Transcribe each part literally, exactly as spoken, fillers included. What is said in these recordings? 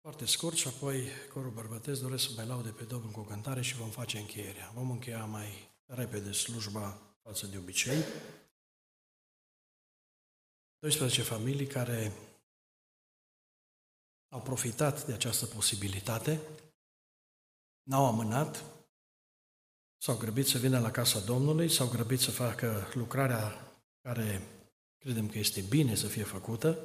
Foarte scurt și apoi corul bărbătesc doresc să mai laude pe Domnul cu o cântare și vom face încheierea. Vom încheia mai repede slujba față de obicei. doisprezece familii care au profitat de această posibilitate, n-au amânat, s-au grăbit să vină la casa Domnului, s-au grăbit să facă lucrarea care credem că este bine să fie făcută.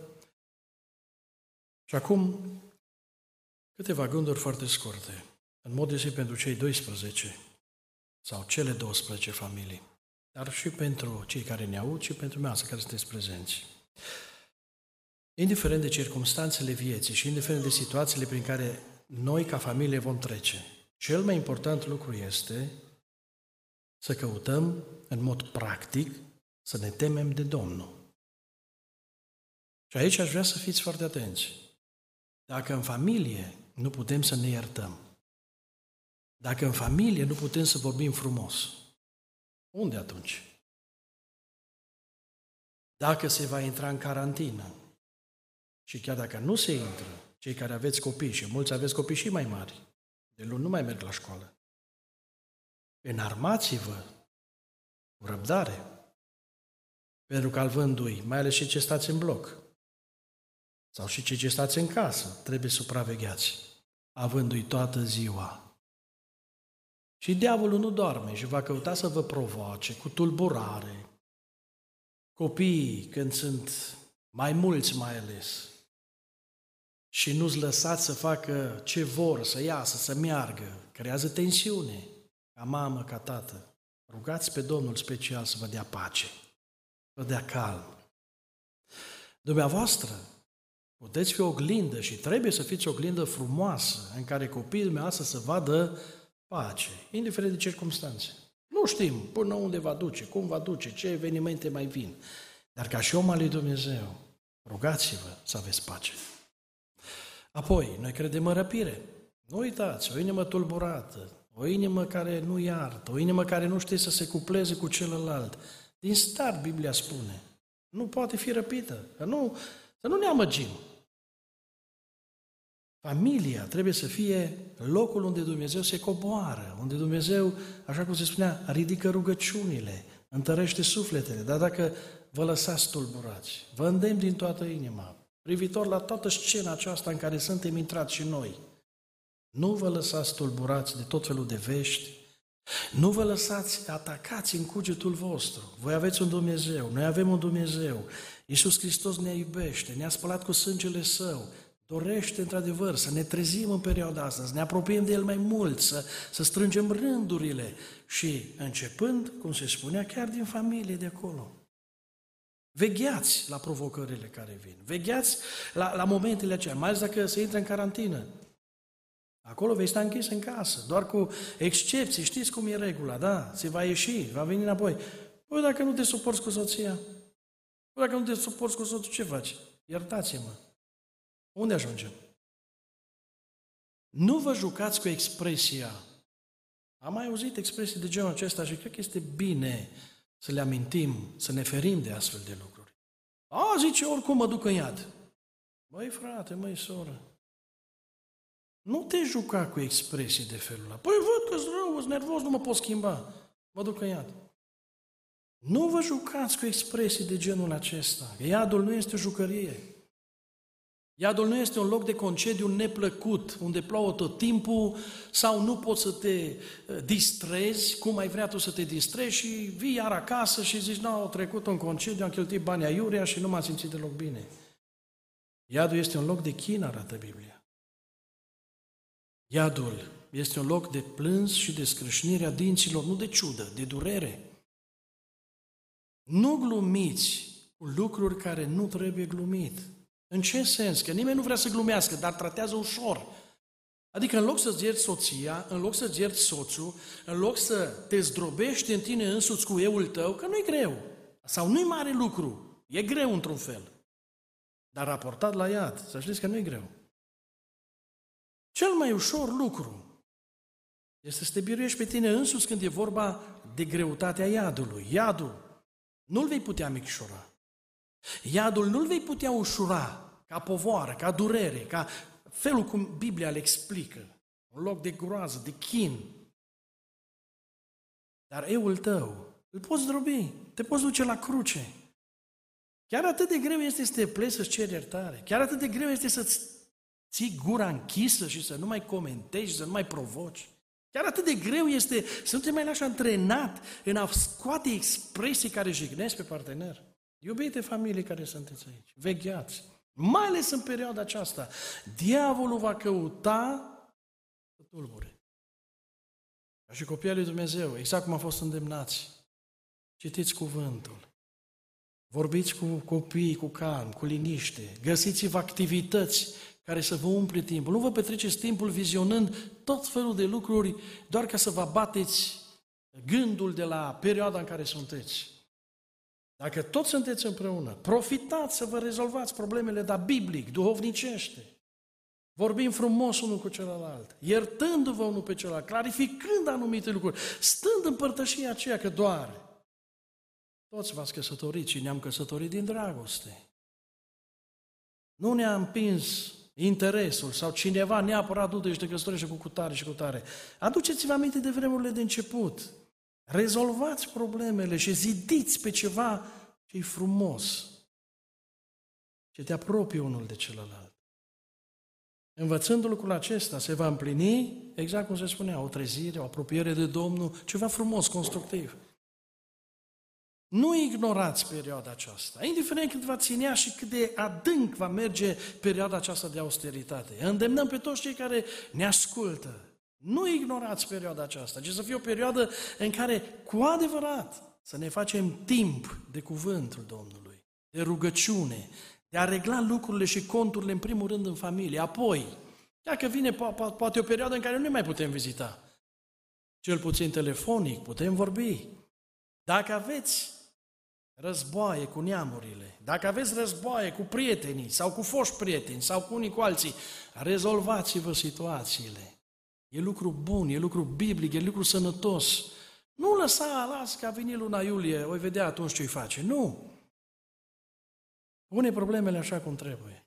Și acum câteva gânduri foarte scurte, în mod deosebit pentru cei doisprezece sau cele douăsprezece familii, dar și pentru cei care ne aud și pentru mine, care sunteți prezenți. Indiferent de circumstanțele vieții și indiferent de situațiile prin care noi ca familie vom trece, cel mai important lucru este să căutăm în mod practic să ne temem de Domnul. Și aici aș vrea să fiți foarte atenți. Dacă în familie nu putem să ne iertăm, dacă în familie nu putem să vorbim frumos, unde atunci? Dacă se va intra în carantină și chiar dacă nu se intră, cei care aveți copii și mulți aveți copii și mai mari, de luni nu mai merg la școală, înarmați-vă cu răbdare, pentru că al vândui, mai ales și ce stați în bloc, sau și cei ce stați în casă, trebuie supravegheați, avându-i toată ziua. Și diavolul nu doarme și va căuta să vă provoace cu tulburare. Copiii, când sunt mai mulți mai ales, și nu-ți lăsați să facă ce vor, să iasă, să meargă, creează tensiune, ca mamă, ca tată. Rugați pe Domnul special să vă dea pace, să vă dea calm. Dumneavoastră puteți fi o oglindă și trebuie să fiți o oglindă frumoasă în care copiii dumneavoastră să vadă pace, indiferent de circumstanțe. Nu știm până unde va duce, cum va duce, ce evenimente mai vin. Dar ca și om al lui Dumnezeu, rugați-vă să aveți pace. Apoi, noi credem în răpire. Nu uitați, o inimă tulburată, o inimă care nu iartă, o inimă care nu știe să se cupleze cu celălalt. Din start, Biblia spune, nu poate fi răpită. Că nu, să nu ne amăgim. Familia trebuie să fie locul unde Dumnezeu se coboară, unde Dumnezeu, așa cum se spunea, ridică rugăciunile, întărește sufletele. Dar dacă vă lăsați tulburați, vă îndemn din toată inima, privitor la toată scena aceasta în care suntem intrați și noi, nu vă lăsați tulburați de tot felul de vești, nu vă lăsați atacați în cugetul vostru. Voi aveți un Dumnezeu, noi avem un Dumnezeu. Iisus Hristos ne iubește, ne-a spălat cu sângele Său, dorește într-adevăr să ne trezim în perioada asta, să ne apropiem de El mai mult, să, să strângem rândurile și începând, cum se spunea, chiar din familie de acolo. Vegheați la provocările care vin, vegheați la, la momentele acelea, mai ales dacă se intră în carantină. Acolo vei sta închis în casă, doar cu excepții, știți cum e regula, da? Se va ieși, va veni înapoi. Păi dacă nu te suporți cu soția, păi dacă nu te suporți cu soțul, ce faci? Iertați-mă. Unde ajungem? Nu vă jucați cu expresia. Am mai auzit expresii de genul acesta și cred că este bine să le amintim, să ne ferim de astfel de lucruri. A, zice, oricum mă duc în iad. Măi frate, măi soră, nu te juca cu expresii de felul ăla. Păi văd că-s rău, sunt nervos, nu mă pot schimba. Mă duc în iad. Nu vă jucați cu expresii de genul acesta. Iadul nu este o jucărie. Iadul nu este un loc de concediu neplăcut, unde plouă tot timpul sau nu poți să te distrezi, cum ai vrea tu să te distrezi și vii iar acasă și zici, nu, au trecut un concediu, am cheltuit banii aiurea și nu m-am simțit deloc bine. Iadul este un loc de chin, arată Biblia. Iadul este un loc de plâns și de scrâșnirea dinților, nu de ciudă, de durere. Nu glumiți cu lucruri care nu trebuie glumit. În ce sens? Că nimeni nu vrea să glumească, dar tratează ușor. Adică în loc să-ți ierți soția, în loc să-ți ierți soțul, în loc să te zdrobești în tine însuți cu euul tău, că nu-i greu. Sau nu-i mare lucru. E greu într-un fel. Dar raportat la iad, să știți că nu-i greu. Cel mai ușor lucru este să te biruiești pe tine însuți când e vorba de greutatea iadului. Iadul nu-l vei putea micșora. Iadul nu-l vei putea ușura ca povoară, ca durere, ca felul cum Biblia le explică, un loc de groază, de chin. Dar eul tău, îl poți drobi, te poți duce la cruce. Chiar atât de greu este să te pleci să-ți ceri iertare. Chiar atât de greu este să-ți ții gura închisă și să nu mai comentezi, să nu mai provoci. Chiar atât de greu este să nu te mai lași antrenat în a scoate expresii care jignesc pe partener. Iubite familii care sunteți aici, vegheați. Mai ales în perioada aceasta, diavolul va căuta să tulbure. Ca și copiii lui Dumnezeu, exact cum a fost îndemnați. Citiți cuvântul. Vorbiți cu copiii cu calm, cu liniște. Găsiți-vă activități care să vă umple timpul. Nu vă petreceți timpul vizionând tot felul de lucruri doar ca să vă abateți gândul de la perioada în care sunteți. Dacă toți sunteți împreună, profitați să vă rezolvați problemele, dar biblic, duhovnicește. Vorbim frumos unul cu celălalt, iertându-vă unul pe celălalt, clarificând anumite lucruri, stând în părtășia aceea că doare. Toți v-ați căsătorit și ne-am căsătorit din dragoste. Nu ne-a împins interesul sau cineva neapărat du-te și te căsătorește cu cutare și cutare. Aduceți-vă aminte de vremurile de început. Rezolvați problemele și zidiți pe ceva ce-i frumos, ce te apropie unul de celălalt. Învățând lucrul acesta se va împlini, exact cum se spunea, o trezire, o apropiere de Domnul, ceva frumos, constructiv. Nu ignorați perioada aceasta, indiferent cât va ținea și cât de adânc va merge perioada aceasta de austeritate. Îndemnăm pe toți cei care ne ascultă. Nu ignorați perioada aceasta, ci să fie o perioadă în care, cu adevărat, să ne facem timp de cuvântul Domnului, de rugăciune, de a regla lucrurile și conturile, în primul rând, în familie. Apoi, dacă vine po- po- poate o perioadă în care nu ne mai putem vizita, cel puțin telefonic, putem vorbi. Dacă aveți războaie cu neamurile, dacă aveți războaie cu prietenii sau cu foști prieteni sau cu unii cu alții, rezolvați-vă situațiile. E lucru bun, e lucru biblic, e lucru sănătos. Nu lăsa, las că a venit luna iulie, o vedea atunci ce-i face. Nu! Pune problemele așa cum trebuie.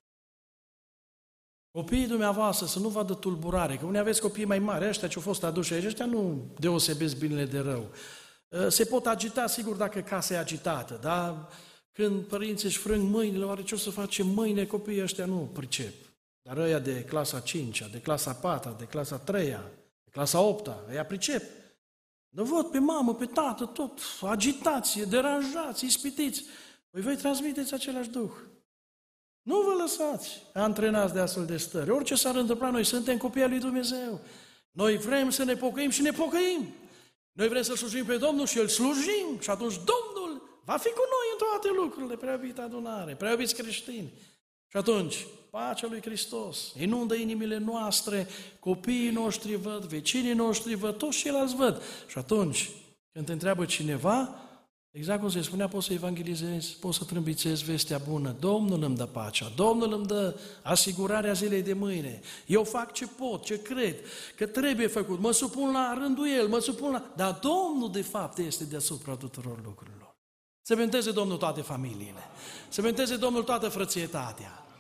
Copiii dumneavoastră să nu vadă tulburare, că unii aveți copii mai mari, ăștia ce au fost aduși aici, ăștia nu deosebesc binele de rău. Se pot agita, sigur, dacă casa e agitată, dar când părinții își frâng mâinile, oare ce o să facem mâine, copiii ăștia nu pricep. Dar ăia de clasa a cincea, de clasa a patra, de clasa a treia, de clasa a opta, ăia pricep. Dar văd pe mamă, pe tată, tot agitație, deranjați, ispitiți. Păi voi transmiteți același duh. Nu vă lăsați antrenați de astfel de stări. Orice s-ar întâmpla, noi suntem copii al lui Dumnezeu. Noi vrem să ne pocăim și ne pocăim. Noi vrem să slujim pe Domnul și îl slujim și atunci Domnul va fi cu noi în toate lucrurile, prea iubită adunare, prea iubiți creștini. Și atunci, pacea lui Hristos inundă inimile noastre, copiii noștri văd, vecinii noștri văd, toți ceilalți văd. Și atunci, când te întreabă cineva, exact cum se spunea, poți să evangelizezi, poți să trâmbițezi vestea bună. Domnul îmi dă pacea, Domnul îmi dă asigurarea zilei de mâine. Eu fac ce pot, ce cred, că trebuie făcut. Mă supun la rândul El, mă supun la... Dar Domnul, de fapt, este deasupra tuturor lucrurilor. Să vinteze Domnul toate familiile, să vinteze Domnul toată frățietatea.